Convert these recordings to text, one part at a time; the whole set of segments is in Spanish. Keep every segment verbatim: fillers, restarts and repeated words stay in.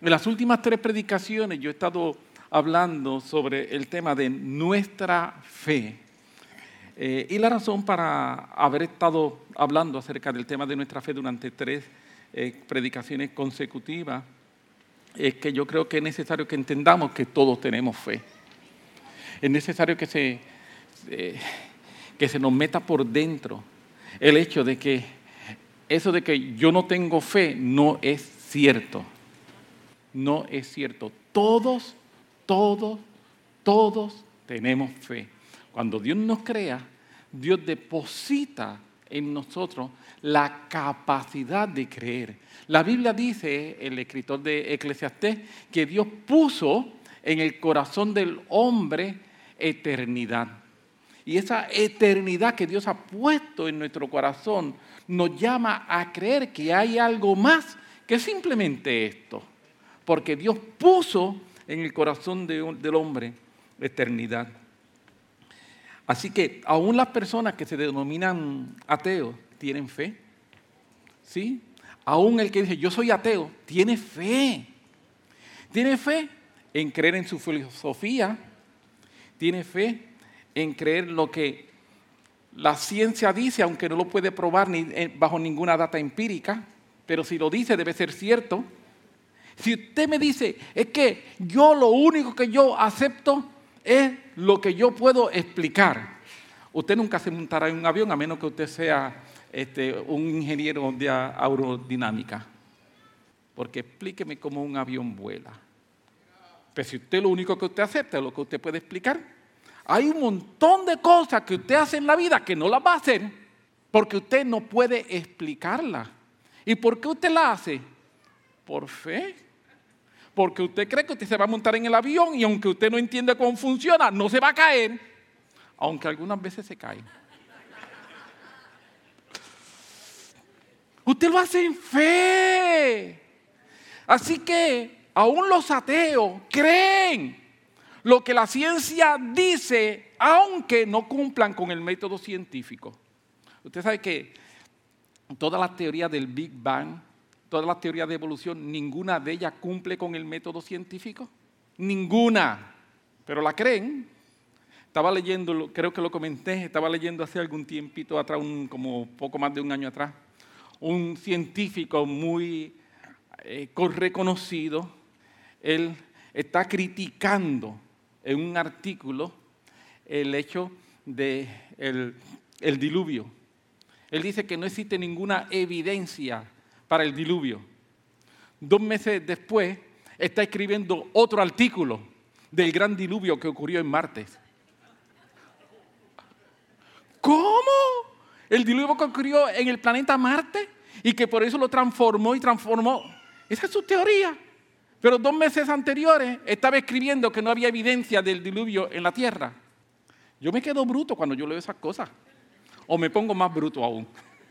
En las últimas tres predicaciones yo he estado hablando sobre el tema de nuestra fe. Eh, y la razón para haber estado hablando acerca del tema de nuestra fe durante tres eh, predicaciones consecutivas es que yo creo que es necesario que entendamos que todos tenemos fe. Es necesario que se, eh, que se nos meta por dentro el hecho de que eso de que yo no tengo fe no es cierto. No es cierto. Todos, todos, todos tenemos fe. Cuando Dios nos crea, Dios deposita en nosotros la capacidad de creer. La Biblia dice, el escritor de Eclesiastés, que Dios puso en el corazón del hombre eternidad. Y esa eternidad que Dios ha puesto en nuestro corazón nos llama a creer que hay algo más que simplemente esto. Porque Dios puso en el corazón de un, del hombre eternidad. Así que aún las personas que se denominan ateos tienen fe. ¿Sí? Aún el que dice yo soy ateo tiene fe. Tiene fe en creer en su filosofía. Tiene fe en creer lo que la ciencia dice, aunque no lo puede probar ni, bajo ninguna data empírica. Pero si lo dice debe ser cierto. Si usted me dice, es que yo lo único que yo acepto es lo que yo puedo explicar. Usted nunca se montará en un avión a menos que usted sea este, un ingeniero de aerodinámica. Porque explíqueme cómo un avión vuela. Pero si usted lo único que usted acepta es lo que usted puede explicar, hay un montón de cosas que usted hace en la vida que no las va a hacer porque usted no puede explicarlas. ¿Y por qué usted la hace? Por fe. Porque usted cree que usted se va a montar en el avión y aunque usted no entienda cómo funciona, no se va a caer, aunque algunas veces se cae. Usted lo hace en fe. Así que aún los ateos creen lo que la ciencia dice, aunque no cumplan con el método científico. Usted sabe que todas las teorías del Big Bang, todas las teorías de evolución, ninguna de ellas cumple con el método científico. Ninguna. Pero la creen. Estaba leyendo, creo que lo comenté, estaba leyendo hace algún tiempito atrás, un, como poco más de un año atrás, un científico muy eh, reconocido, él está criticando en un artículo el hecho del de el diluvio. Él dice que no existe ninguna evidencia para el diluvio. Dos meses después está escribiendo otro artículo del gran diluvio que ocurrió en Marte. ¿Cómo? El diluvio que ocurrió en el planeta Marte y que por eso lo transformó y transformó. Esa es su teoría. Pero dos meses anteriores estaba escribiendo que no había evidencia del diluvio en la Tierra. Yo me quedo bruto cuando yo leo esas cosas. O me pongo más bruto aún.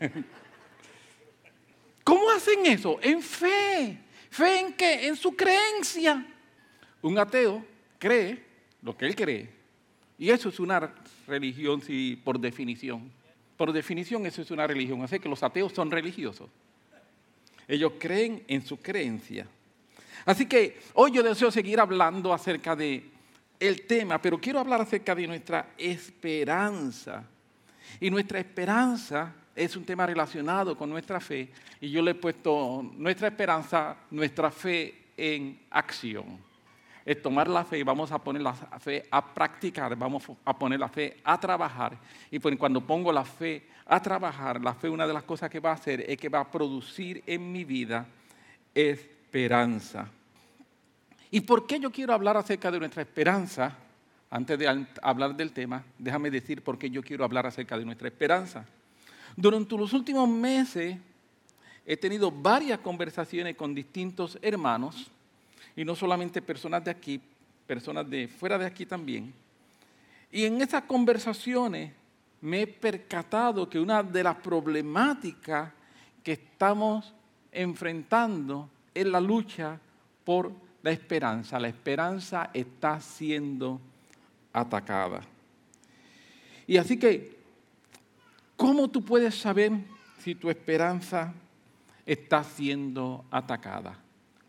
¿Cómo hacen eso? En fe. ¿Fe en qué? En su creencia. Un ateo cree lo que él cree. Y eso es una religión, sí, por definición. Por definición eso es una religión. Así que los ateos son religiosos. Ellos creen en su creencia. Así que hoy yo deseo seguir hablando acerca de el tema, pero quiero hablar acerca de nuestra esperanza. Y nuestra esperanza es un tema relacionado con nuestra fe. Y yo le he puesto nuestra esperanza, nuestra fe en acción. Es tomar la fe y vamos a poner la fe a practicar, vamos a poner la fe a trabajar. Y cuando pongo la fe a trabajar, la fe, una de las cosas que va a hacer es que va a producir en mi vida esperanza. ¿Y por qué yo quiero hablar acerca de nuestra esperanza? Antes de hablar del tema, déjame decir por qué yo quiero hablar acerca de nuestra esperanza. Durante los últimos meses he tenido varias conversaciones con distintos hermanos, y no solamente personas de aquí, personas de fuera de aquí también. Y en esas conversaciones me he percatado que una de las problemáticas que estamos enfrentando es la lucha por la esperanza. La esperanza está siendo atacada. Y así que, ¿cómo tú puedes saber si tu esperanza está siendo atacada?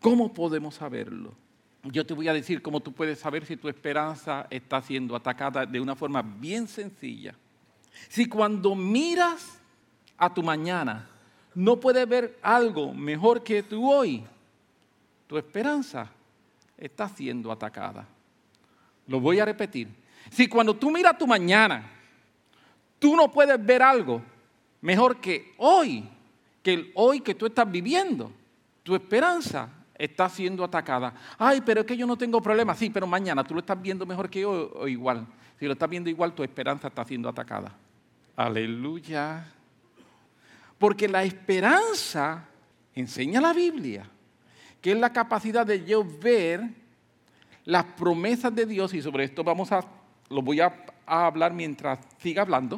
¿Cómo podemos saberlo? Yo te voy a decir cómo tú puedes saber si tu esperanza está siendo atacada de una forma bien sencilla. Si cuando miras a tu mañana no puedes ver algo mejor que tú hoy, tu esperanza está siendo atacada. Lo voy a repetir. Si cuando tú miras tu mañana, tú no puedes ver algo mejor que hoy, que el hoy que tú estás viviendo, tu esperanza está siendo atacada. Ay, pero es que yo no tengo problema. Sí, pero mañana tú lo estás viendo mejor que yo o igual. Si lo estás viendo igual, tu esperanza está siendo atacada. Aleluya. Porque la esperanza, enseña la Biblia, que es la capacidad de yo ver las promesas de Dios, y sobre esto vamos a, lo voy a, a hablar mientras siga hablando.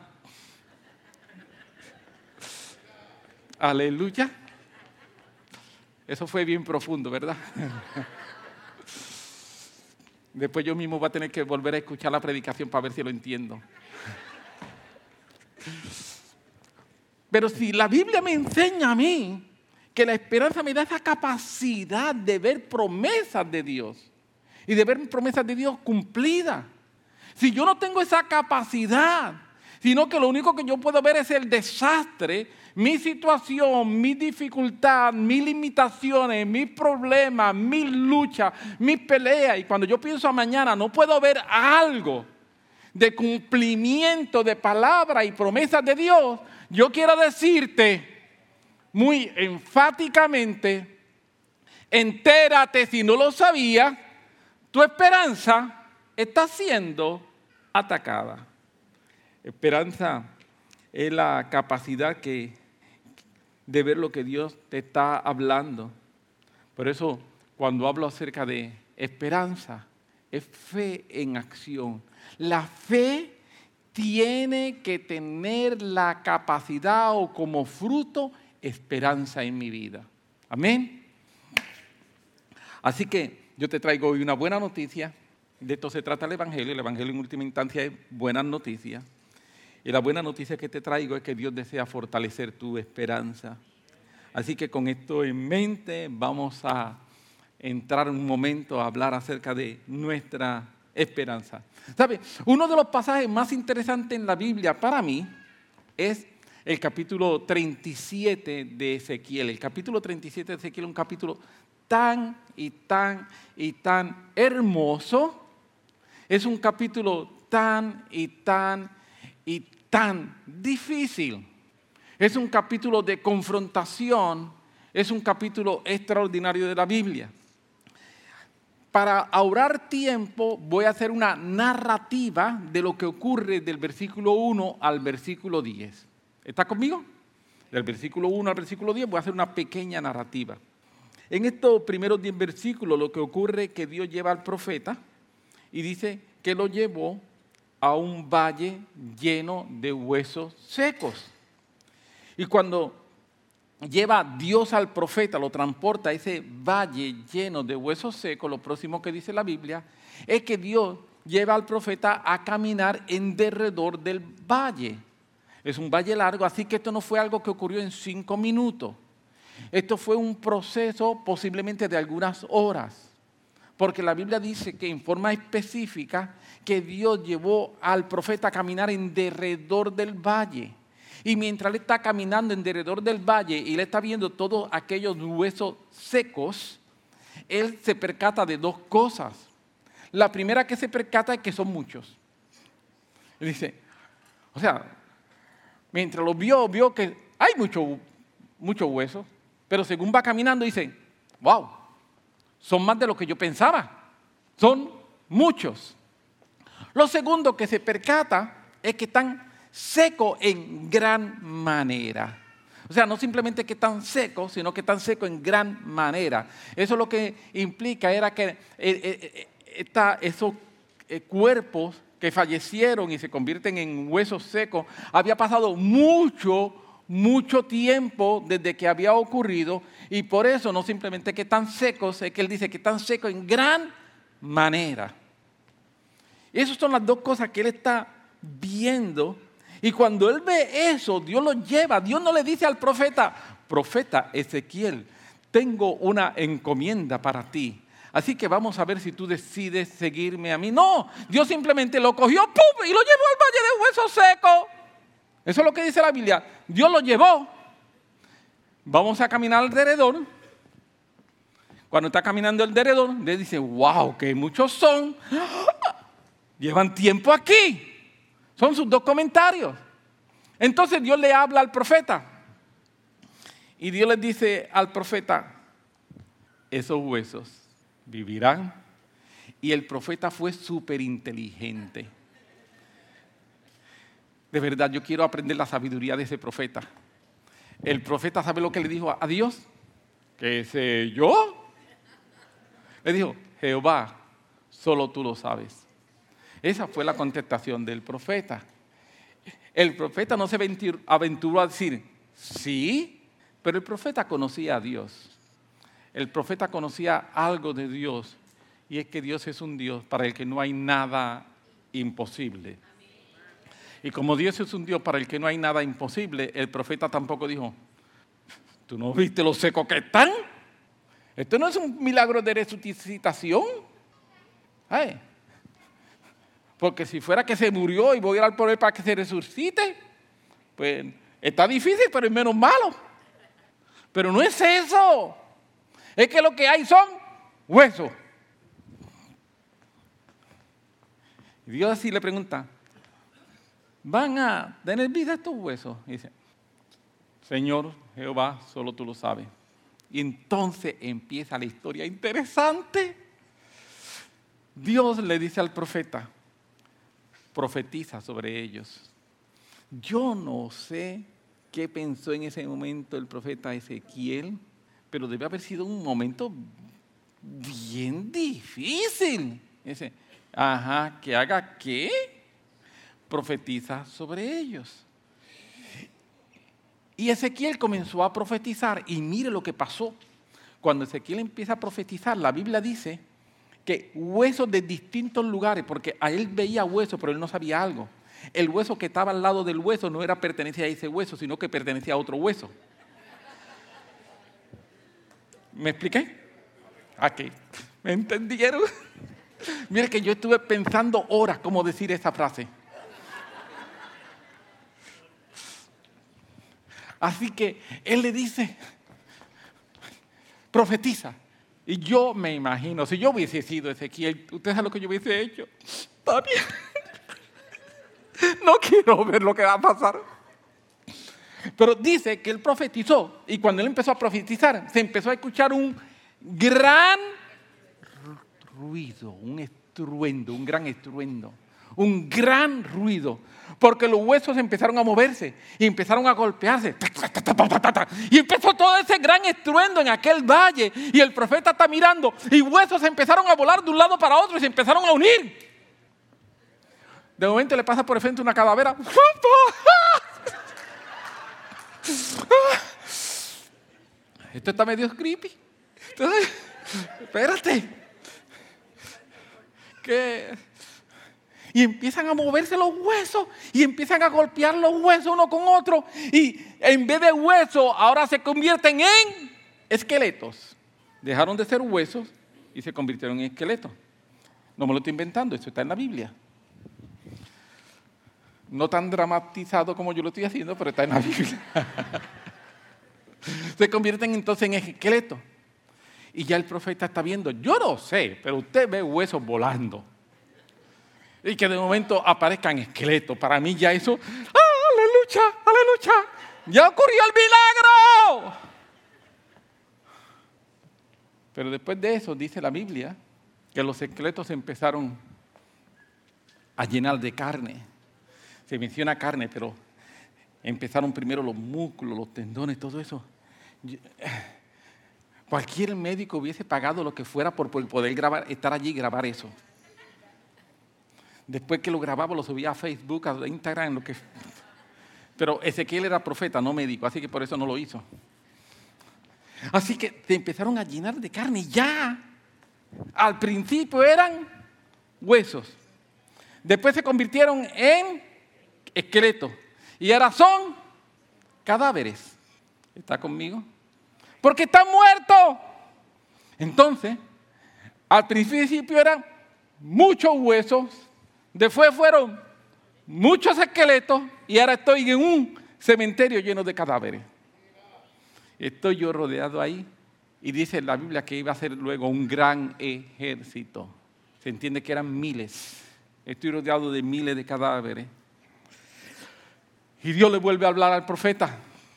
Aleluya. Eso fue bien profundo, ¿verdad? Después yo mismo voy a tener que volver a escuchar la predicación para ver si lo entiendo. Pero si la Biblia me enseña a mí que la esperanza me da esa capacidad de ver promesas de Dios y de ver promesas de Dios cumplidas. Si yo no tengo esa capacidad, sino que lo único que yo puedo ver es el desastre, mi situación, mi dificultad, mis limitaciones, mis problemas, mis luchas, mis peleas, y cuando yo pienso a mañana no puedo ver algo de cumplimiento de palabras y promesas de Dios, yo quiero decirte muy enfáticamente, entérate si no lo sabías, tu esperanza está siendo atacada. Esperanza es la capacidad que, de ver lo que Dios te está hablando. Por eso, cuando hablo acerca de esperanza, es fe en acción. La fe tiene que tener la capacidad o como fruto esperanza en mi vida. Amén. Así que yo te traigo hoy una buena noticia. De esto se trata el Evangelio. El Evangelio en última instancia es buenas noticias. Y la buena noticia que te traigo es que Dios desea fortalecer tu esperanza. Así que con esto en mente vamos a entrar un momento a hablar acerca de nuestra esperanza. ¿Sabe? Uno de los pasajes más interesantes en la Biblia para mí es el capítulo treinta y siete de Ezequiel. El capítulo treinta y siete de Ezequiel es un capítulo tan y tan y tan hermoso. Es un capítulo tan y tan y tan difícil. Es un capítulo de confrontación. Es un capítulo extraordinario de la Biblia. Para ahorrar tiempo, voy a hacer una narrativa de lo que ocurre del versículo uno al versículo diez. ¿Está conmigo? Del versículo uno al versículo diez voy a hacer una pequeña narrativa. En estos primeros diez versículos lo que ocurre es que Dios lleva al profeta y dice que lo llevó a un valle lleno de huesos secos. Y cuando lleva Dios al profeta, lo transporta a ese valle lleno de huesos secos, lo próximo que dice la Biblia es que Dios lleva al profeta a caminar en derredor del valle. Es un valle largo, así que esto no fue algo que ocurrió en cinco minutos. Esto fue un proceso posiblemente de algunas horas, porque la Biblia dice que en forma específica que Dios llevó al profeta a caminar en derredor del valle. Y mientras él está caminando en derredor del valle y le está viendo todos aquellos huesos secos, él se percata de dos cosas. La primera que se percata es que son muchos. Él dice, o sea, mientras los vio, vio que hay muchos mucho huesos, pero según va caminando dice, wow, son más de lo que yo pensaba, son muchos. Lo segundo que se percata es que están secos en gran manera. O sea, no simplemente que están secos, sino que están secos en gran manera. Eso lo que implica era que eh, eh, esta, esos eh, cuerpos que fallecieron y se convierten en huesos secos, había pasado mucho, mucho tiempo desde que había ocurrido, y por eso no simplemente que están secos, es que él dice que están secos en gran manera. Y esas son las dos cosas que él está viendo. Y cuando él ve eso, Dios lo lleva. Dios no le dice al profeta, profeta Ezequiel, tengo una encomienda para ti. Así que vamos a ver si tú decides seguirme a mí. No, Dios simplemente lo cogió, ¡pum!, y lo llevó al valle de huesos secos. Eso es lo que dice la Biblia. Dios lo llevó. Vamos a caminar alrededor. Cuando está caminando alrededor, le dice, wow, que muchos son. Llevan tiempo aquí. Son sus dos comentarios. Entonces Dios le habla al profeta. Y Dios le dice al profeta, esos huesos vivirán. Y el profeta fue súper inteligente. De verdad, yo quiero aprender la sabiduría de ese profeta. El profeta, ¿sabe lo que le dijo a Dios? ¿Qué sé yo? Le dijo, Jehová, solo tú lo sabes. Esa fue la contestación del profeta. El profeta no se aventuró a decir, sí, pero el profeta conocía a Dios. El profeta conocía algo de Dios, y es que Dios es un Dios para el que no hay nada imposible. Y como Dios es un Dios para el que no hay nada imposible, el profeta tampoco dijo, ¿tú no viste lo secos que están? Esto no es un milagro de resucitación. Ay, porque si fuera que se murió y voy a orar por él para que se resucite, pues está difícil, pero es menos malo. Pero no es eso. Es que lo que hay son huesos. Y Dios así le pregunta, ¿van a tener vida estos huesos? Y dice, Señor Jehová, solo tú lo sabes. Y entonces empieza la historia interesante. Dios le dice al profeta, profetiza sobre ellos. Yo no sé qué pensó en ese momento el profeta Ezequiel, pero debe haber sido un momento bien difícil. Dice, ajá, ¿que haga qué? Profetiza sobre ellos. Y Ezequiel comenzó a profetizar, y mire lo que pasó. Cuando Ezequiel empieza a profetizar, la Biblia dice que huesos de distintos lugares, porque a él veía huesos, pero él no sabía algo. El hueso que estaba al lado del hueso no era pertenecía a ese hueso, sino que pertenecía a otro hueso. ¿Me expliqué? Aquí. ¿Me entendieron? Mire que yo estuve pensando horas cómo decir esa frase. Así que él le dice, profetiza. Y yo me imagino, si yo hubiese sido Ezequiel, ¿usted sabe lo que yo hubiese hecho? Tania, no quiero ver lo que va a pasar. Pero dice que él profetizó, y cuando él empezó a profetizar, se empezó a escuchar un gran ruido, un estruendo, un gran estruendo, un gran ruido, porque los huesos empezaron a moverse y empezaron a golpearse. Y empezó todo ese gran estruendo en aquel valle, y el profeta está mirando, y huesos empezaron a volar de un lado para otro y se empezaron a unir. De momento le pasa por el frente una calavera. Esto está medio creepy. Entonces, espérate. ¿Qué? Y empiezan a moverse los huesos y empiezan a golpear los huesos uno con otro. Y en vez de huesos, ahora se convierten en esqueletos. Dejaron de ser huesos y se convirtieron en esqueletos. No me lo estoy inventando, eso está en la Biblia. No tan dramatizado como yo lo estoy haciendo, pero está en la Biblia. Se convierten entonces en esqueletos. Y ya el profeta está viendo, yo no sé, pero usted ve huesos volando. Y que de momento aparezcan esqueletos. Para mí ya eso, ¡ah, aleluya, aleluya! ¡Ya ocurrió el milagro! Pero después de eso, dice la Biblia, que los esqueletos se empezaron a llenar de carne. Se menciona carne, pero empezaron primero los músculos, los tendones, todo eso. Cualquier médico hubiese pagado lo que fuera por poder grabar, estar allí y grabar eso. Después que lo grababa, lo subía a Facebook, a Instagram, lo que... Pero Ezequiel era profeta, no médico, así que por eso no lo hizo. Así que se empezaron a llenar de carne y ya. Al principio eran huesos. Después se convirtieron en esqueletos. Y ahora son cadáveres. ¿Está conmigo? porque está muerto. Entonces, al principio eran muchos huesos, después fueron muchos esqueletos y ahora estoy en un cementerio lleno de cadáveres. Estoy yo rodeado ahí y dice la Biblia que iba a ser luego un gran ejército. Se entiende que eran miles. Estoy rodeado de miles de cadáveres. Y Dios le vuelve a hablar al profeta.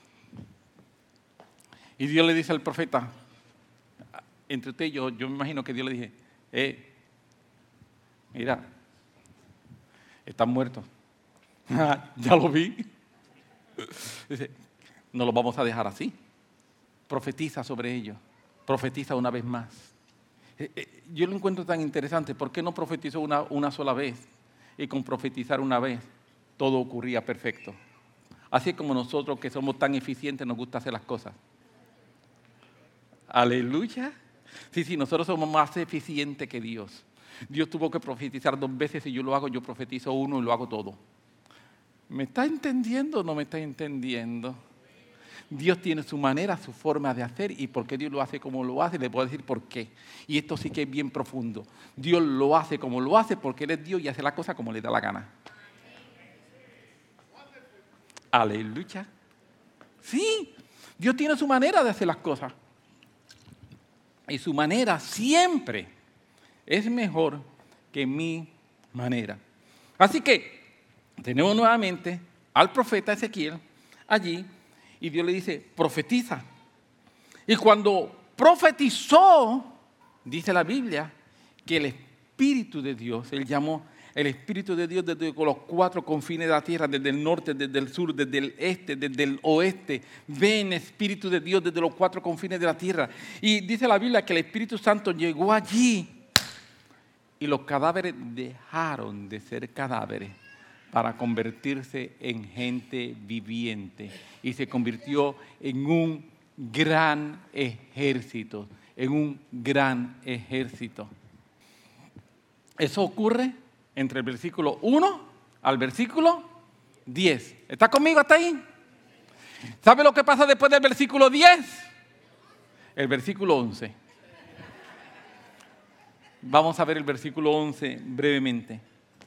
Y Dios le dice al profeta, entre usted y yo, yo me imagino que Dios le dije, eh, mira, están muertos. Ya lo vi. Dice, no los vamos a dejar así. Profetiza sobre ellos. Profetiza una vez más. Yo lo encuentro tan interesante. ¿Por qué no profetizó una, una sola vez? Y con profetizar una vez, todo ocurría perfecto. Así como nosotros que somos tan eficientes nos gusta hacer las cosas. Aleluya. Sí, sí, nosotros somos más eficientes que Dios. Dios tuvo que profetizar dos veces y yo lo hago, yo profetizo uno y lo hago todo. ¿Me está entendiendo o no me está entendiendo? Dios tiene su manera, su forma de hacer y por qué Dios lo hace como lo hace, le puedo decir por qué. Y esto sí que es bien profundo. Dios lo hace como lo hace porque Él es Dios y hace la cosa como le da la gana. Aleluya. Sí, Dios tiene su manera de hacer las cosas. Y su manera siempre es mejor que mi manera. Así que tenemos nuevamente al profeta Ezequiel allí y Dios le dice, profetiza. Y cuando profetizó, dice la Biblia, que el Espíritu de Dios, Él llamó el Espíritu de Dios desde los cuatro confines de la tierra, desde el norte, desde el sur, desde el este, desde el oeste. Ven, Espíritu de Dios, desde los cuatro confines de la tierra. Y dice la Biblia que el Espíritu Santo llegó allí y los cadáveres dejaron de ser cadáveres para convertirse en gente viviente. Y se convirtió en un gran ejército, en un gran ejército. Eso ocurre entre el versículo uno al versículo diez. ¿Está conmigo hasta ahí? ¿Sabe lo que pasa después del versículo diez? El versículo once. Vamos a ver el versículo once brevemente.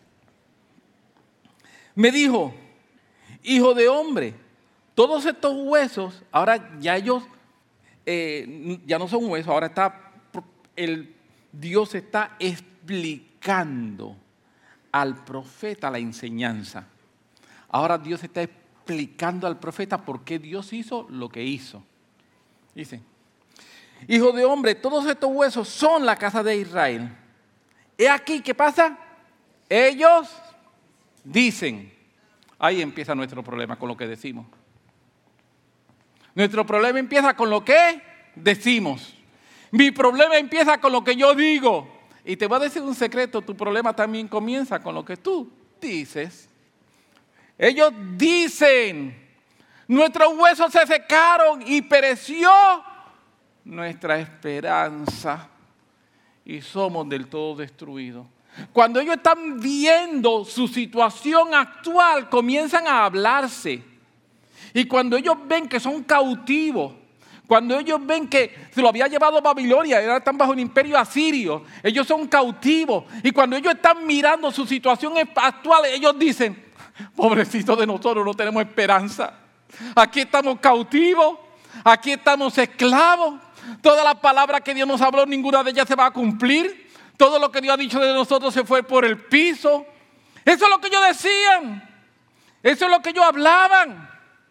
Me dijo, hijo de hombre, todos estos huesos, ahora ya ellos, eh, ya no son huesos, ahora está, el Dios está explicando al profeta la enseñanza. Ahora Dios está explicando al profeta por qué Dios hizo lo que hizo. Dice, hijo de hombre, todos estos huesos son la casa de Israel. He aquí, ¿qué pasa? Ellos dicen, ahí empieza nuestro problema con lo que decimos. Nuestro problema empieza con lo que decimos. Mi problema empieza con lo que yo digo. Y te voy a decir un secreto, tu problema también comienza con lo que tú dices. Ellos dicen, nuestros huesos se secaron y pereció nuestra esperanza y somos del todo destruidos. Cuando ellos están viendo su situación actual, comienzan a hablarse. Y cuando ellos ven que son cautivos, cuando ellos ven que se lo había llevado a Babilonia y ahora están bajo el imperio asirio, ellos son cautivos. Y cuando ellos están mirando su situación actual, ellos dicen, pobrecito de nosotros, no tenemos esperanza. Aquí estamos cautivos, aquí estamos esclavos. Todas las palabras que Dios nos habló, ninguna de ellas se va a cumplir. Todo lo que Dios ha dicho de nosotros se fue por el piso. Eso es lo que ellos decían. Eso es lo que ellos hablaban.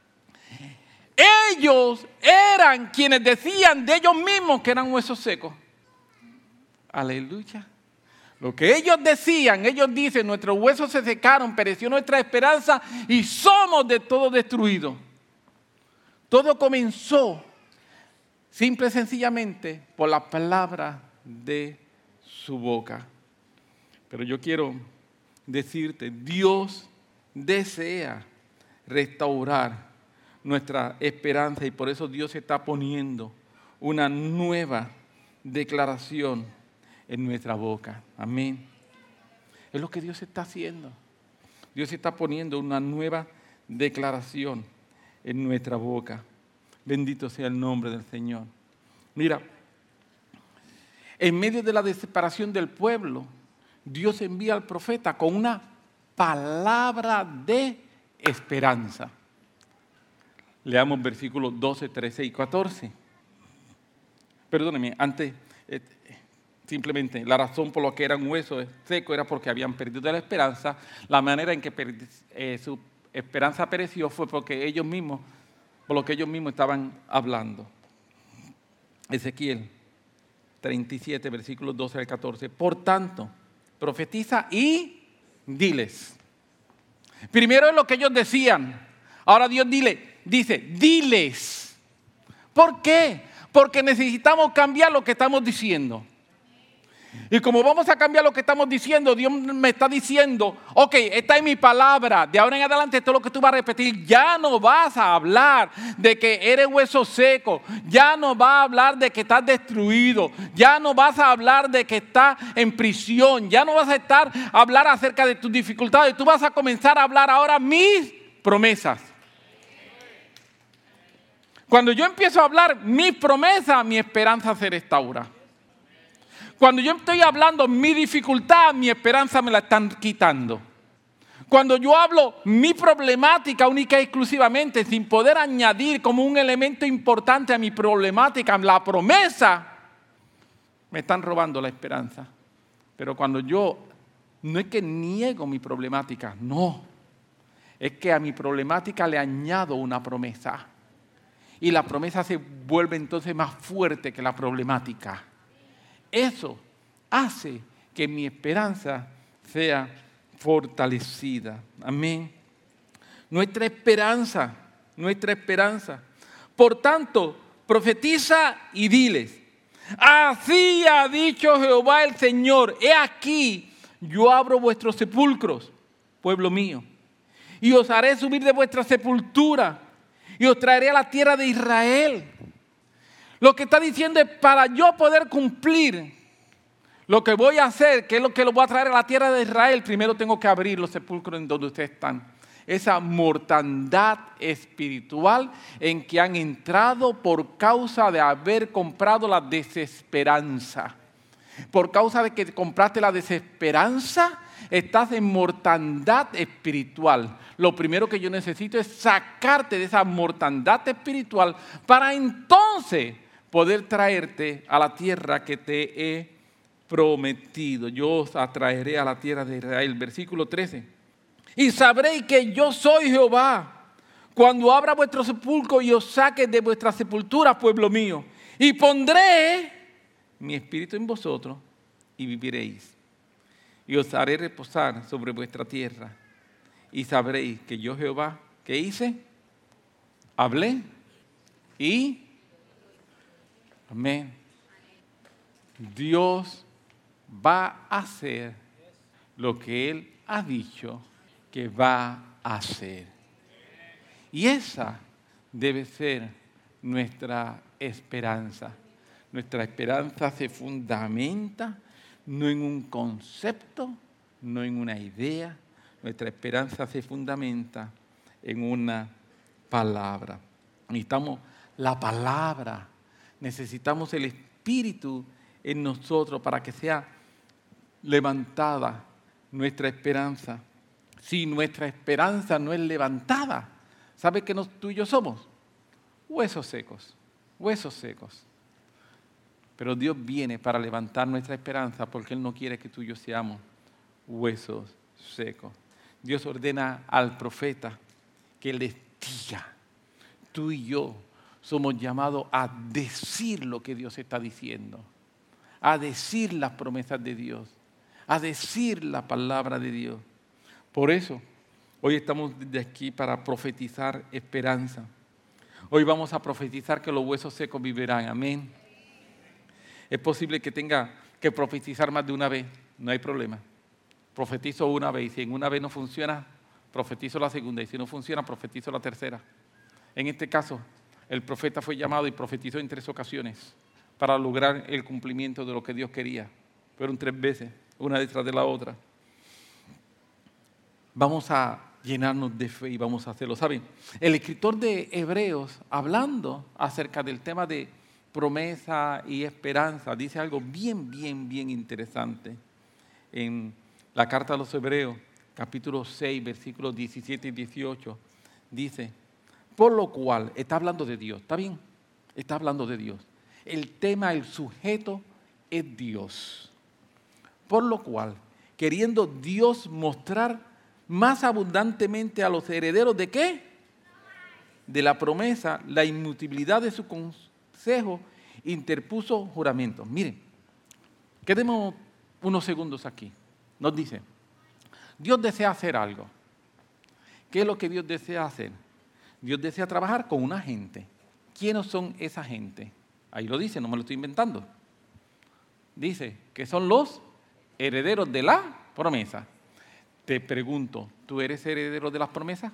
Ellos eran quienes decían de ellos mismos que eran huesos secos. Aleluya. Lo que ellos decían, ellos dicen, nuestros huesos se secaron, pereció nuestra esperanza y somos de todo destruidos. Todo comenzó simple y sencillamente por la palabra de su boca. Pero yo quiero decirte, Dios desea restaurar nuestra esperanza y por eso Dios está poniendo una nueva declaración en nuestra boca. Amén. Es lo que Dios está haciendo. Dios está poniendo una nueva declaración en nuestra boca. Bendito sea el nombre del Señor. Mira, en medio de la desesperación del pueblo, Dios envía al profeta con una palabra de esperanza. Leamos versículos doce, trece y catorce. Perdónenme, antes, eh, simplemente la razón por la que eran huesos secos era porque habían perdido la esperanza. La manera en que perdi, eh, su esperanza pereció fue porque ellos mismos, por lo que ellos mismos estaban hablando. Ezequiel treinta y siete, versículos doce al catorce. Por tanto, profetiza y diles. Primero es lo que ellos decían. Ahora Dios dile, dice, diles. ¿Por qué? Porque necesitamos cambiar lo que estamos diciendo. Y como vamos a cambiar lo que estamos diciendo, Dios me está diciendo, ok, esta es mi palabra, de ahora en adelante esto es lo que tú vas a repetir. Ya no vas a hablar de que eres hueso seco, ya no vas a hablar de que estás destruido, ya no vas a hablar de que estás en prisión, ya no vas a estar a hablar acerca de tus dificultades, tú vas a comenzar a hablar ahora mis promesas. Cuando yo empiezo a hablar mis promesas, mi esperanza se restaura. Cuando yo estoy hablando mi dificultad, mi esperanza me la están quitando. Cuando yo hablo mi problemática única y exclusivamente, sin poder añadir como un elemento importante a mi problemática, la promesa, me están robando la esperanza. Pero cuando yo, no es que niego mi problemática, no. Es que a mi problemática le añado una promesa. Y la promesa se vuelve entonces más fuerte que la problemática. Eso hace que mi esperanza sea fortalecida. Amén. Nuestra esperanza, nuestra esperanza. Por tanto, profetiza y diles, así ha dicho Jehová el Señor, he aquí, yo abro vuestros sepulcros, pueblo mío, y os haré subir de vuestra sepultura, y os traeré a la tierra de Israel. Lo que está diciendo es, para yo poder cumplir lo que voy a hacer, que es lo que lo voy a traer a la tierra de Israel, primero tengo que abrir los sepulcros en donde ustedes están. Esa mortandad espiritual en que han entrado por causa de haber comprado la desesperanza. Por causa de que compraste la desesperanza, estás en mortandad espiritual. Lo primero que yo necesito es sacarte de esa mortandad espiritual para entonces poder traerte a la tierra que te he prometido. Yo os atraeré a la tierra de Israel. Versículo trece. Y sabréis que yo soy Jehová, cuando abra vuestro sepulcro y os saque de vuestra sepultura, pueblo mío, y pondré mi espíritu en vosotros y viviréis. Y os haré reposar sobre vuestra tierra. Y sabréis que yo Jehová, ¿qué hice? Hablé y... Amén. Dios va a hacer lo que Él ha dicho que va a hacer. Y esa debe ser nuestra esperanza. Nuestra esperanza se fundamenta no en un concepto, no en una idea. Nuestra esperanza se fundamenta en una palabra. Necesitamos la palabra. Necesitamos el Espíritu en nosotros para que sea levantada nuestra esperanza. Si nuestra esperanza no es levantada, ¿sabe qué tú y yo somos? Huesos secos, huesos secos. Pero Dios viene para levantar nuestra esperanza porque Él no quiere que tú y yo seamos huesos secos. Dios ordena al profeta que les diga, tú y yo somos llamados a decir lo que Dios está diciendo, a decir las promesas de Dios, a decir la palabra de Dios. Por eso, hoy estamos de aquí para profetizar esperanza. Hoy vamos a profetizar que los huesos secos vivirán. Amén. Es posible que tenga que profetizar más de una vez, no hay problema. Profetizo una vez y si en una vez no funciona, profetizo la segunda y si no funciona, profetizo la tercera. En este caso, el profeta fue llamado y profetizó en tres ocasiones para lograr el cumplimiento de lo que Dios quería. Fueron tres veces, una detrás de la otra. Vamos a llenarnos de fe y vamos a hacerlo. ¿Saben? El escritor de Hebreos, hablando acerca del tema de promesa y esperanza, dice algo bien, bien, bien interesante. En la carta a los Hebreos, capítulo seis, versículos diecisiete y dieciocho, dice, por lo cual, está hablando de Dios, ¿está bien? Está hablando de Dios. El tema, el sujeto es Dios. Por lo cual, queriendo Dios mostrar más abundantemente a los herederos ¿de qué? De la promesa, la inmutabilidad de su consejo, interpuso juramento. Miren, quedemos unos segundos aquí. Nos dice, Dios desea hacer algo. ¿Qué es lo que Dios desea hacer? Dios desea trabajar con una gente. ¿Quiénes son esa gente? Ahí lo dice, no me lo estoy inventando. Dice que son los herederos de la promesa. Te pregunto, ¿tú eres heredero de las promesas?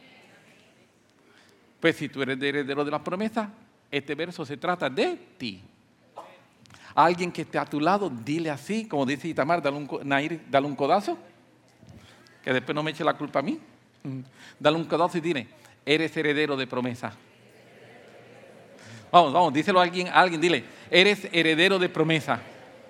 Pues si tú eres heredero de las promesas, este verso se trata de ti. A alguien que esté a tu lado, dile así, como dice Itamar, dale un, Nair, dale un codazo, que después no me eche la culpa a mí. Dale un codazo y dile, eres heredero de promesa. Vamos, vamos, díselo a alguien, a alguien, dile, eres heredero de promesa.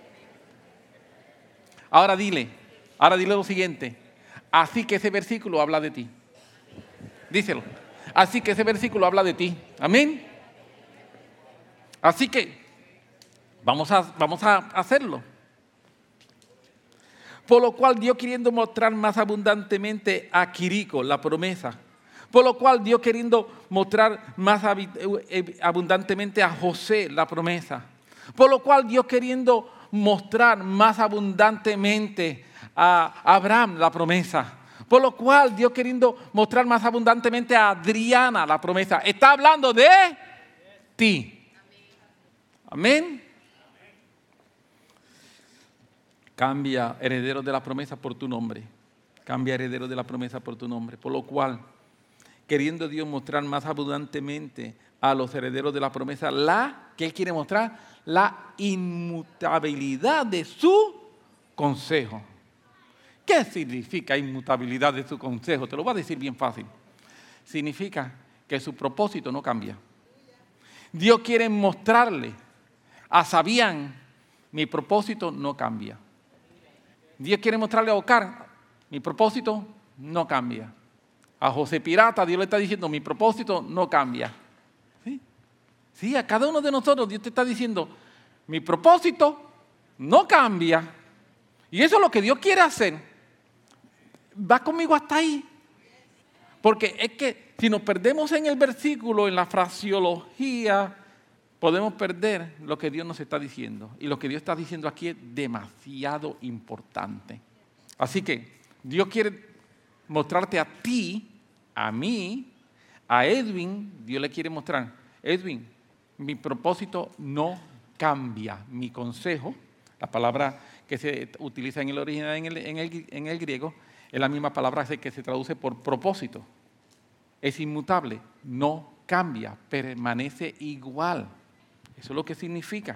Ahora dile, ahora dile lo siguiente, así que ese versículo habla de ti. Díselo, así que ese versículo habla de ti. Amén. Así que vamos a, vamos a hacerlo. Por lo cual Dios queriendo mostrar más abundantemente a Quirico la promesa. Por lo cual Dios queriendo mostrar más abundantemente a José la promesa. Por lo cual Dios queriendo mostrar más abundantemente a Abraham la promesa. Por lo cual Dios queriendo mostrar más abundantemente a Adriana la promesa. Está hablando de ti. Amén. Cambia heredero de la promesa por tu nombre. Cambia heredero de la promesa por tu nombre. Por lo cual, queriendo Dios mostrar más abundantemente a los herederos de la promesa, la, ¿qué Él quiere mostrar? La inmutabilidad de su consejo. ¿Qué significa inmutabilidad de su consejo? Te lo voy a decir bien fácil. Significa que su propósito no cambia. Dios quiere mostrarle a Sabián, mi propósito no cambia. Dios quiere mostrarle a Ocar, mi propósito no cambia. A José Pirata, Dios le está diciendo, mi propósito no cambia. ¿Sí? Sí, a cada uno de nosotros Dios te está diciendo, mi propósito no cambia. Y eso es lo que Dios quiere hacer. Va conmigo hasta ahí. Porque es que si nos perdemos en el versículo, en la fraseología, podemos perder lo que Dios nos está diciendo. Y lo que Dios está diciendo aquí es demasiado importante. Así que Dios quiere mostrarte a ti, a mí, a Edwin. Dios le quiere mostrar, Edwin, mi propósito no cambia. Mi consejo, la palabra que se utiliza en el original, en el, en el, en el griego, es la misma palabra que se traduce por propósito. Es inmutable, no cambia, permanece igual. Eso es lo que significa.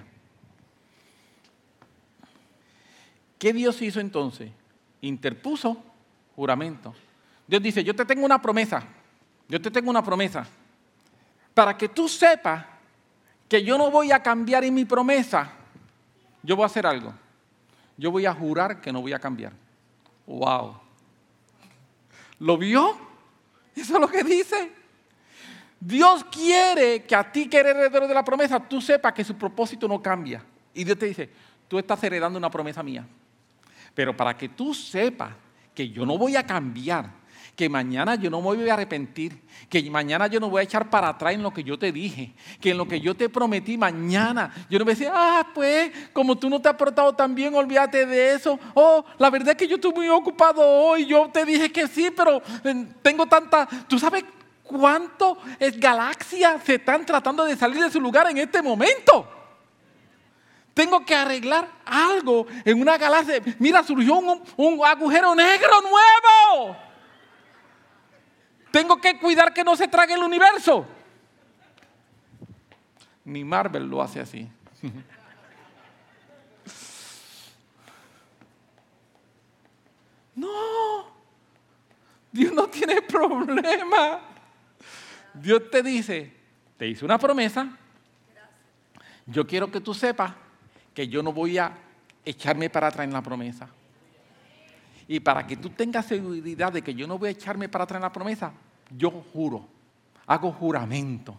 ¿Qué Dios hizo entonces? Interpuso juramento. Dios dice, yo te tengo una promesa, yo te tengo una promesa, para que tú sepas que yo no voy a cambiar en mi promesa, yo voy a hacer algo. Yo voy a jurar que no voy a cambiar. ¡Wow! ¿Lo vio? Eso es lo que dice. Dios quiere que a ti que eres heredero de la promesa, tú sepas que su propósito no cambia. Y Dios te dice, tú estás heredando una promesa mía. Pero para que tú sepas que yo no voy a cambiar, que mañana yo no me voy a arrepentir, que mañana yo no voy a echar para atrás en lo que yo te dije, que en lo que yo te prometí mañana, yo no voy a decir, ah, pues, como tú no te has portado tan bien, olvídate de eso. Oh, la verdad es que yo estoy muy ocupado hoy, yo te dije que sí, pero eh, tengo tanta, tú sabes cuánto es galaxias se están tratando de salir de su lugar en este momento. Tengo que arreglar algo en una galaxia. Mira, surgió un, un agujero negro nuevo. Tengo que cuidar que no se trague el universo. Ni Marvel lo hace así. No, Dios no tiene problema. Dios te dice, te hice una promesa, Yo quiero que tú sepas que yo no voy a echarme para atrás en la promesa. Y para que tú tengas seguridad de que yo no voy a echarme para atrás en la promesa, yo juro, hago juramento.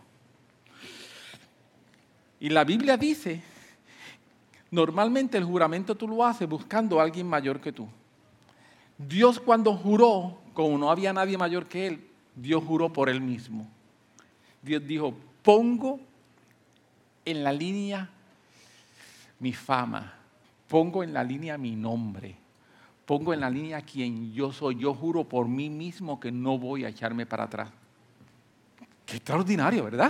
Y la Biblia dice, normalmente el juramento tú lo haces buscando a alguien mayor que tú. Dios cuando juró, como no había nadie mayor que Él, Dios juró por Él mismo. Dios dijo, pongo en la línea mi fama, pongo en la línea mi nombre, pongo en la línea quien yo soy. Yo juro por mí mismo que no voy a echarme para atrás. Qué extraordinario, ¿verdad?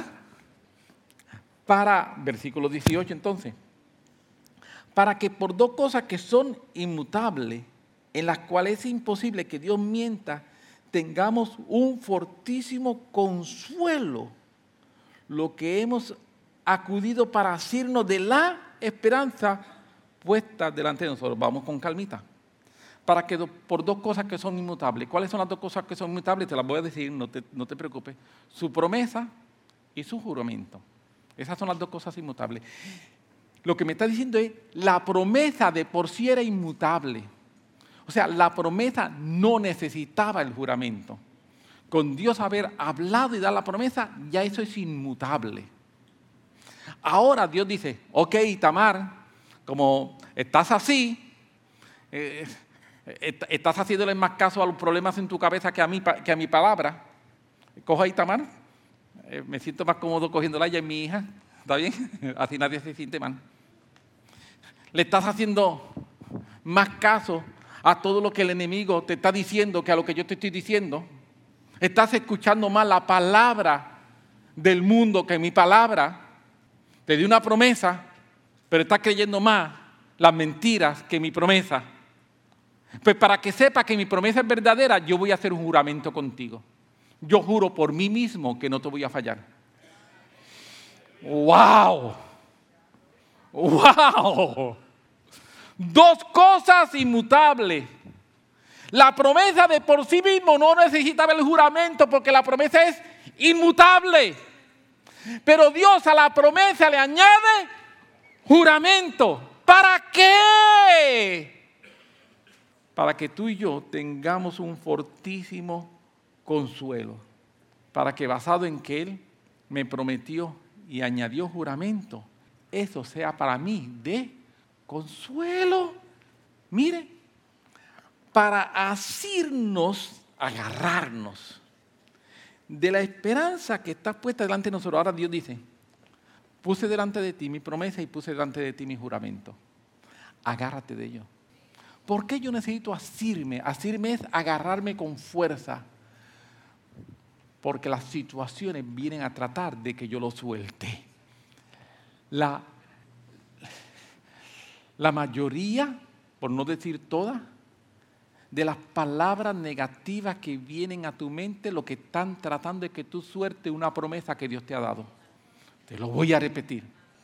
Para, versículo dieciocho entonces, para que por dos cosas que son inmutables, en las cuales es imposible que Dios mienta, tengamos un fortísimo consuelo, lo que hemos acudido para asirnos de la esperanza puesta delante de nosotros. Vamos con calmita. Para que do, por dos cosas que son inmutables. ¿Cuáles son las dos cosas que son inmutables? Te las voy a decir, no te, no te preocupes. Su promesa y su juramento. Esas son las dos cosas inmutables. Lo que me está diciendo es, la promesa de por sí era inmutable. O sea, la promesa no necesitaba el juramento. Con Dios haber hablado y dar la promesa, ya eso es inmutable. Ahora Dios dice, ok, Tamar, como estás así, eh, estás haciéndole más caso a los problemas en tu cabeza que a mi, que a mi palabra. Coja ahí, Tamar. Eh, me siento más cómodo cogiéndola, ella es mi hija. ¿Está bien? Así nadie se siente mal. Le estás haciendo más caso a todo lo que el enemigo te está diciendo que a lo que yo te estoy diciendo. Estás escuchando más la palabra del mundo que mi palabra. Te di una promesa, pero estás creyendo más las mentiras que mi promesa. Pues para que sepas que mi promesa es verdadera, yo voy a hacer un juramento contigo. Yo juro por mí mismo que no te voy a fallar. ¡Wow! ¡Wow! Dos cosas inmutables. La promesa de por sí mismo no necesitaba el juramento porque la promesa es inmutable. Pero Dios a la promesa le añade juramento. ¿Para qué? Para que tú y yo tengamos un fortísimo consuelo. Para que basado en que Él me prometió y añadió juramento, eso sea para mí de consuelo. Mire, para asirnos, agarrarnos de la esperanza que está puesta delante de nosotros. Ahora Dios dice, puse delante de ti mi promesa y puse delante de ti mi juramento. Agárrate de ello. ¿Por qué yo necesito asirme? Asirme es agarrarme con fuerza. Porque las situaciones vienen a tratar de que yo lo suelte. La, la mayoría, por no decir todas, de las palabras negativas que vienen a tu mente, lo que están tratando es que tú sueltes una promesa que Dios te ha dado. Te lo voy a repetir.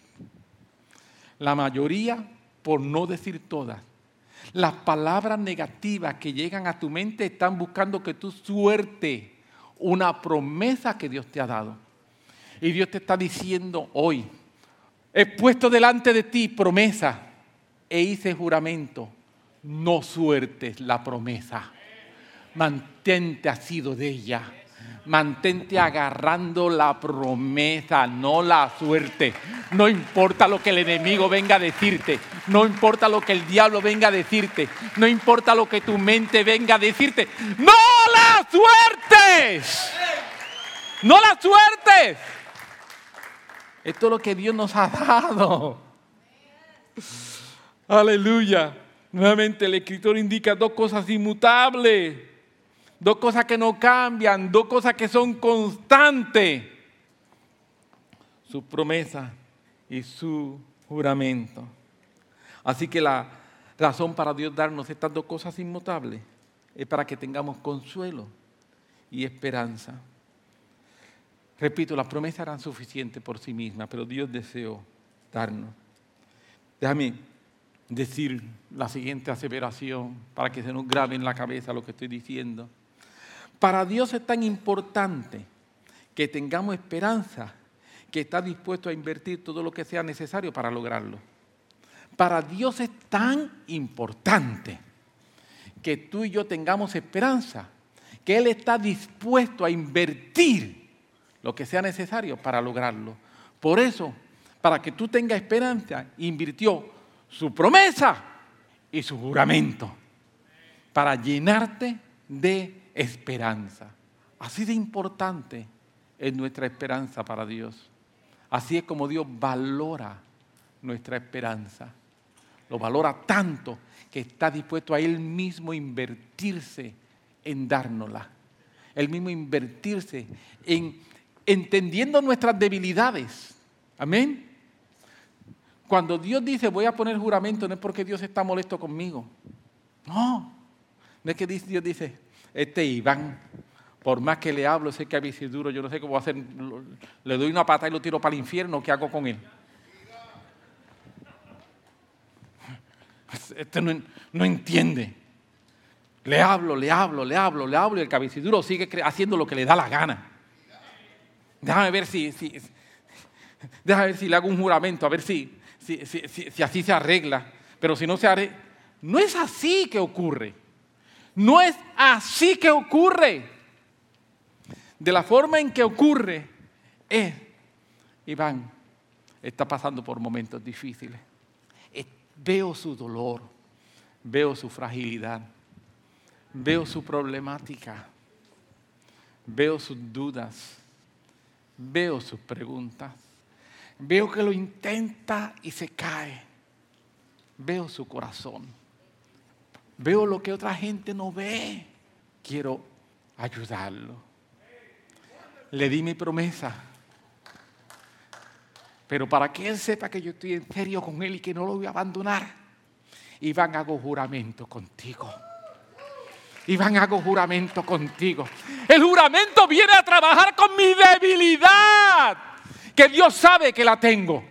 La mayoría, por no decir todas, las palabras negativas que llegan a tu mente están buscando que tú sueltes una promesa que Dios te ha dado. Y Dios te está diciendo hoy, he puesto delante de ti promesa e hice juramento. No sueltes la promesa. Mantente asido de ella. Mantente agarrando la promesa, no la suerte. No importa lo que el enemigo venga a decirte. No importa lo que el diablo venga a decirte. No importa lo que tu mente venga a decirte. ¡No la sueltes! ¡No la sueltes! Esto es lo que Dios nos ha dado. Aleluya. Nuevamente el escritor indica dos cosas inmutables. Dos cosas que no cambian, dos cosas que son constantes. Su promesa y su juramento. Así que la razón para Dios darnos estas dos cosas inmutables es para que tengamos consuelo y esperanza. Repito, las promesas eran suficientes por sí mismas, pero Dios deseó darnos. Déjame decir la siguiente aseveración para que se nos grabe en la cabeza lo que estoy diciendo. Para Dios es tan importante que tengamos esperanza que está dispuesto a invertir todo lo que sea necesario para lograrlo. Para Dios es tan importante que tú y yo tengamos esperanza, que Él está dispuesto a invertir lo que sea necesario para lograrlo. Por eso, para que tú tengas esperanza, invirtió su promesa y su juramento para llenarte de esperanza. Así de importante es nuestra esperanza para Dios. Así es como Dios valora nuestra esperanza. Lo valora tanto que está dispuesto a Él mismo invertirse en dárnosla. Él mismo invertirse en entendiendo nuestras debilidades. Amén. Cuando Dios dice voy a poner juramento, no es porque Dios está molesto conmigo. No. No es que Dios dice, este Iván, por más que le hablo, sé que a veces es duro, yo no sé cómo voy a hacer, le doy una patada y lo tiro para el infierno, ¿qué hago con él? Este no, no entiende. Le hablo, le hablo, le hablo, le hablo y el cabeciduro sigue haciendo lo que le da la gana. Déjame ver si, si, déjame ver si le hago un juramento, a ver si, si, si, si, si así se arregla. Pero si no se arregla, no es así que ocurre. No es así que ocurre. De la forma en que ocurre es, Iván está pasando por momentos difíciles. Veo su dolor, veo su fragilidad, veo su problemática, veo sus dudas, veo sus preguntas, veo que lo intenta y se cae, veo su corazón, veo lo que otra gente no ve, quiero ayudarlo. Le di mi promesa, pero para que él sepa que yo estoy en serio con él y que no lo voy a abandonar, Iván, hago juramento contigo. Iván, hago juramento contigo. El juramento viene a trabajar con mi debilidad, que Dios sabe que la tengo.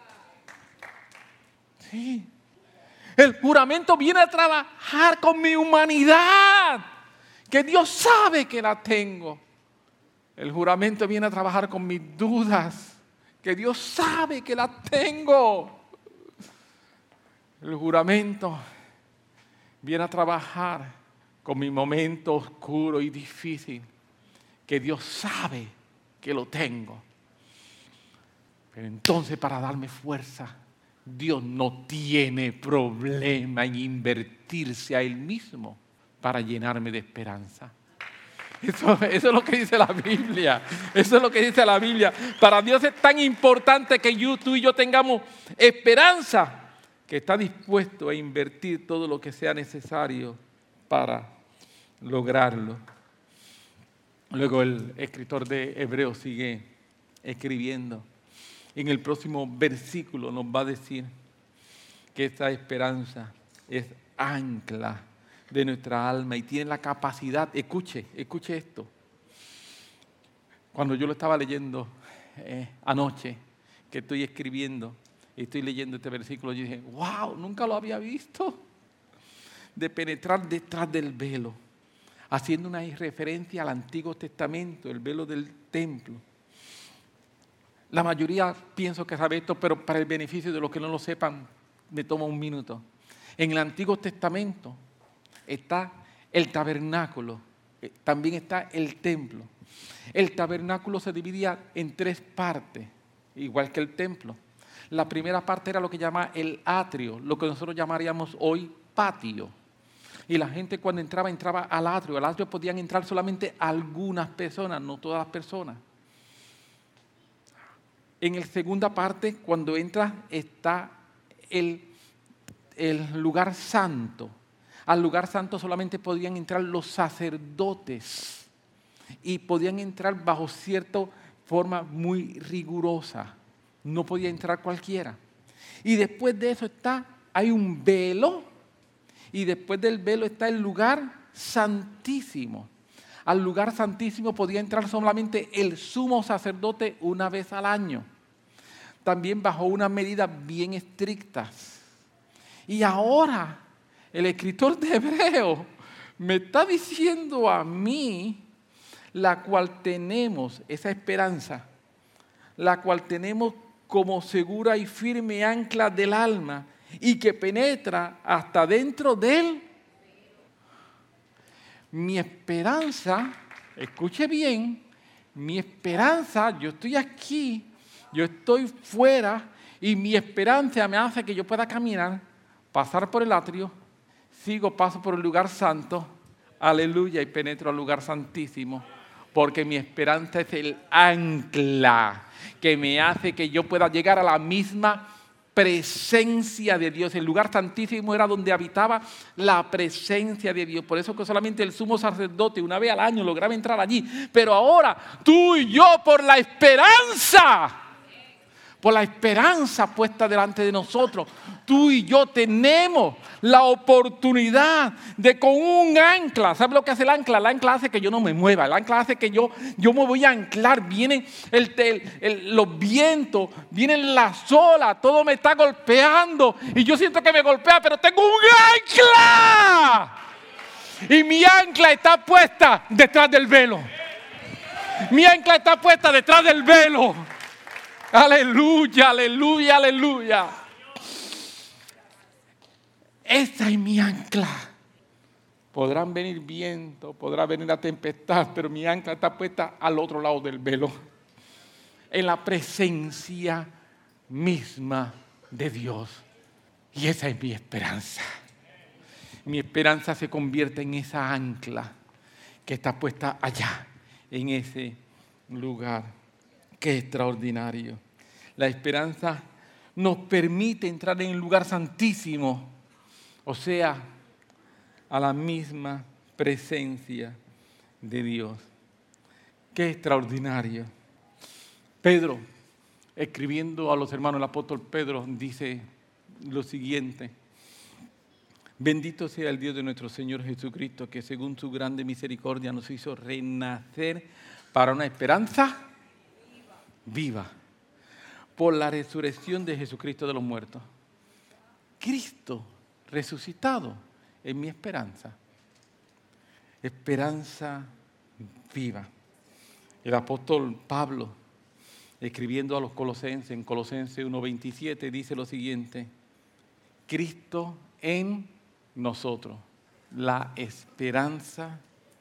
Sí. El juramento viene a trabajar con mi humanidad, que Dios sabe que la tengo. El juramento viene a trabajar con mis dudas, que Dios sabe que la tengo. El juramento viene a trabajar con mi momento oscuro y difícil, que Dios sabe que lo tengo. Pero entonces, para darme fuerza, Dios no tiene problema en invertirse a Él mismo para llenarme de esperanza. Eso, eso es lo que dice la Biblia. Eso es lo que dice la Biblia. Para Dios es tan importante que yo, tú y yo tengamos esperanza, que está dispuesto a invertir todo lo que sea necesario para lograrlo. Luego el escritor de Hebreos sigue escribiendo. En el próximo versículo nos va a decir que esta esperanza es ancla de nuestra alma y tiene la capacidad, escuche, escuche esto. Cuando yo lo estaba leyendo eh, anoche, que estoy escribiendo, y estoy leyendo este versículo, yo dije, wow, nunca lo había visto, de penetrar detrás del velo, haciendo una referencia al Antiguo Testamento, el velo del templo. La mayoría pienso que sabe esto, pero para el beneficio de los que no lo sepan, me toma un minuto. En el Antiguo Testamento está el tabernáculo, también está el templo. El tabernáculo se dividía en tres partes, igual que el templo. La primera parte era lo que llama el atrio, lo que nosotros llamaríamos hoy patio. Y la gente cuando entraba, entraba al atrio. Al atrio podían entrar solamente algunas personas, no todas las personas. En la segunda parte, cuando entras, está el, el lugar santo. Al lugar santo solamente podían entrar los sacerdotes y podían entrar bajo cierta forma muy rigurosa. No podía entrar cualquiera. Y después de eso está, hay un velo y después del velo está el lugar santísimo. Al lugar santísimo podía entrar solamente el sumo sacerdote una vez al año. También bajo unas medidas bien estrictas. Y ahora el escritor de Hebreos me está diciendo a mí, la cual tenemos esa esperanza, la cual tenemos como segura y firme ancla del alma y que penetra hasta dentro de él. Mi esperanza, escuche bien, mi esperanza, yo estoy aquí, yo estoy fuera y mi esperanza me hace que yo pueda caminar, pasar por el atrio, sigo, paso por el lugar santo, aleluya, y penetro al lugar santísimo, porque mi esperanza es el ancla que me hace que yo pueda llegar a la misma presencia de Dios. El lugar santísimo era donde habitaba la presencia de Dios. Por eso que solamente el sumo sacerdote una vez al año lograba entrar allí. Pero ahora tú y yo, por la esperanza, por la esperanza puesta delante de nosotros, tú y yo tenemos la oportunidad de con un ancla. ¿Sabe lo que hace el ancla? El ancla hace que yo no me mueva. El ancla hace que yo, yo me voy a anclar. Vienen el, el, el, los vientos, vienen las olas, todo me está golpeando. Y yo siento que me golpea, pero tengo un ancla. Y mi ancla está puesta detrás del velo. Mi ancla está puesta detrás del velo. Aleluya, aleluya, aleluya. Esa es mi ancla. Podrán venir vientos, podrá venir la tempestad, pero mi ancla está puesta al otro lado del velo, en la presencia misma de Dios. Y esa es mi esperanza. Mi esperanza se convierte en esa ancla que está puesta allá, en ese lugar. Qué extraordinario. La esperanza nos permite entrar en el lugar santísimo, o sea, a la misma presencia de Dios. Qué extraordinario. Pedro, escribiendo a los hermanos, el apóstol Pedro dice lo siguiente: bendito sea el Dios de nuestro Señor Jesucristo, que según su grande misericordia nos hizo renacer para una esperanza viva, por la resurrección de Jesucristo de los muertos. Cristo resucitado es mi esperanza. Esperanza viva. El apóstol Pablo, escribiendo a los colosenses, en Colosenses uno veintisiete, dice lo siguiente: Cristo en nosotros, la esperanza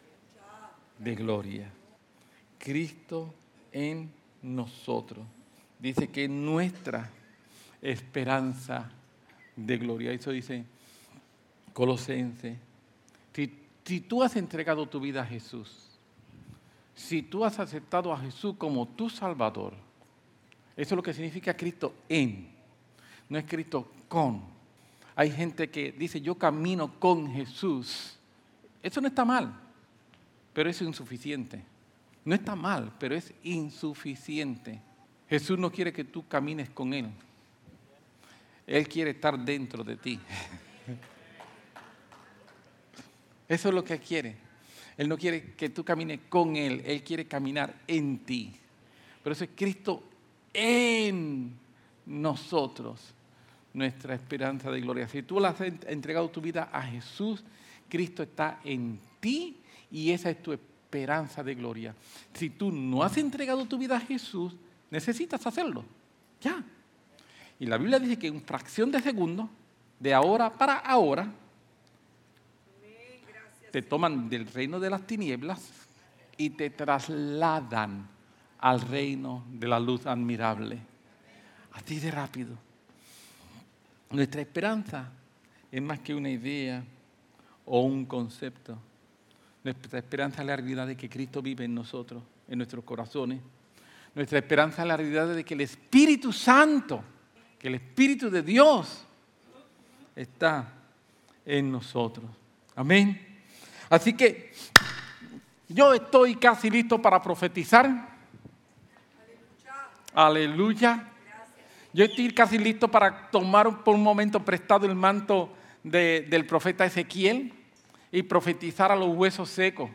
de gloria. Cristo en nosotros. Dice que nuestra esperanza de gloria. Eso dice Colosenses. Si, si tú has entregado tu vida a Jesús, si tú has aceptado a Jesús como tu Salvador, eso es lo que significa Cristo en, no es Cristo con. Hay gente que dice, yo camino con Jesús. Eso no está mal, pero es insuficiente. No está mal, pero es insuficiente. Jesús no quiere que tú camines con Él. Él quiere estar dentro de ti. Eso es lo que Él quiere. Él no quiere que tú camines con Él. Él quiere caminar en ti. Pero eso es Cristo en nosotros, nuestra esperanza de gloria. Si tú le has entregado tu vida a Jesús, Cristo está en ti y esa es tu esperanza de gloria. Si tú no has entregado tu vida a Jesús, necesitas hacerlo. Ya. Y la Biblia dice que en fracción de segundo, de ahora para ahora, te toman del reino de las tinieblas y te trasladan al reino de la luz admirable. Así de rápido. Nuestra esperanza es más que una idea o un concepto. Nuestra esperanza es la realidad de que Cristo vive en nosotros, en nuestros corazones. Nuestra esperanza es la realidad de que el Espíritu Santo, que el Espíritu de Dios está en nosotros. Amén. Así que yo estoy casi listo para profetizar. Aleluya. Aleluya. Yo estoy casi listo para tomar por un momento prestado el manto de, del profeta Ezequiel y profetizar a los huesos secos.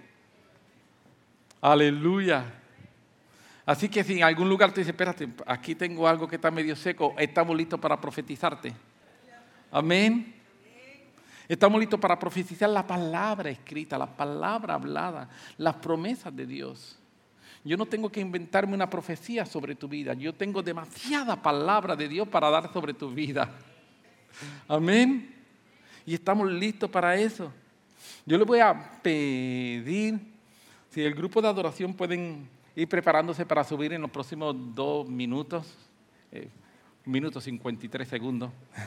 Aleluya. Así que si en algún lugar te dice, espérate, aquí tengo algo que está medio seco, estamos listos para profetizarte. Amén. Estamos listos para profetizar la palabra escrita, la palabra hablada, las promesas de Dios. Yo no tengo que inventarme una profecía sobre tu vida. Yo tengo demasiada palabra de Dios para dar sobre tu vida. Amén. Y estamos listos para eso. Yo les voy a pedir, si el grupo de adoración pueden ir preparándose para subir en los próximos dos minutos, eh, minutos cincuenta y tres segundos.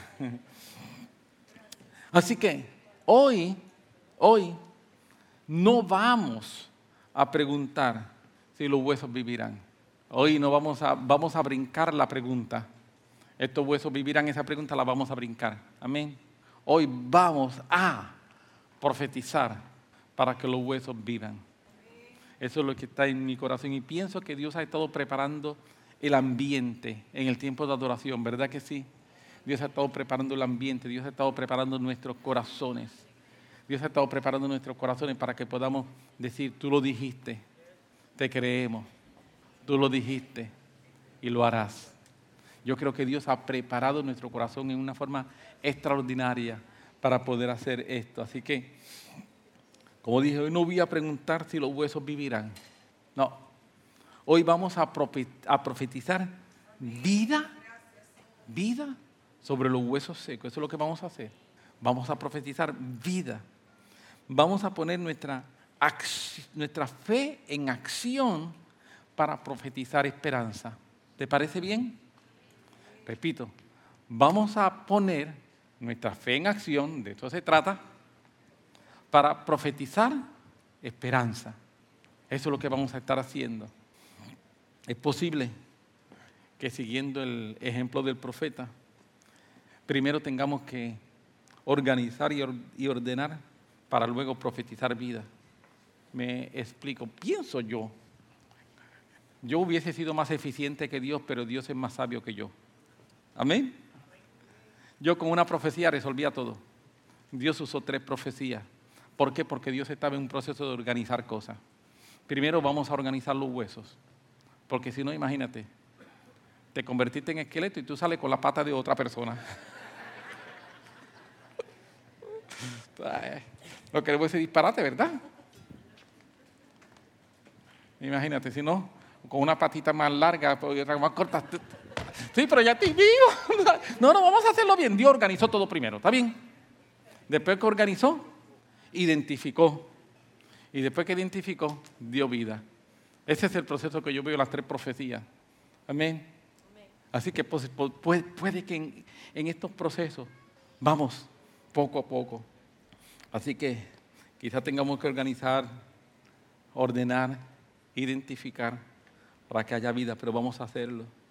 Así que hoy, hoy no vamos a preguntar si los huesos vivirán. Hoy no vamos a, vamos a brincar la pregunta. ¿Estos huesos vivirán? Esa pregunta la vamos a brincar. Amén. Hoy vamos a profetizar para que los huesos vivan. Eso es lo que está en mi corazón y pienso que Dios ha estado preparando el ambiente en el tiempo de adoración, ¿verdad que sí? Dios ha estado preparando el ambiente, Dios ha estado preparando nuestros corazones. Dios ha estado preparando nuestros corazones para que podamos decir, tú lo dijiste, te creemos, tú lo dijiste y lo harás. Yo creo que Dios ha preparado nuestro corazón en una forma extraordinaria para poder hacer esto. Así que, como dije, hoy no voy a preguntar si los huesos vivirán. No, hoy vamos a profetizar vida, vida sobre los huesos secos. Eso es lo que vamos a hacer. Vamos a profetizar vida. Vamos a poner nuestra, nuestra fe en acción para profetizar esperanza. ¿Te parece bien? Repito, vamos a poner nuestra fe en acción, de esto se trata, para profetizar esperanza. Eso es lo que vamos a estar haciendo. Es posible que siguiendo el ejemplo del profeta, primero tengamos que organizar y ordenar para luego profetizar vida. Me explico, pienso yo, yo hubiese sido más eficiente que Dios, pero Dios es más sabio que yo. Amén. Yo con una profecía resolvía todo. Dios usó tres profecías. ¿Por qué? Porque Dios estaba en un proceso de organizar cosas. Primero vamos a organizar los huesos, porque si no, imagínate, te convertiste en esqueleto y tú sales con la pata de otra persona. Lo que le voy a decir disparate, ¿verdad? Imagínate, si no, con una patita más larga y otra más corta. Sí, pero ya te digo. No, no, vamos a hacerlo bien. Dios organizó todo primero, ¿está bien? Después que organizó, identificó. Y después que identificó, dio vida. Ese es el proceso que yo veo en las tres profecías. Amén. Así que pues, puede, puede que en, en estos procesos vamos poco a poco. Así que quizás tengamos que organizar, ordenar, identificar para que haya vida, pero vamos a hacerlo.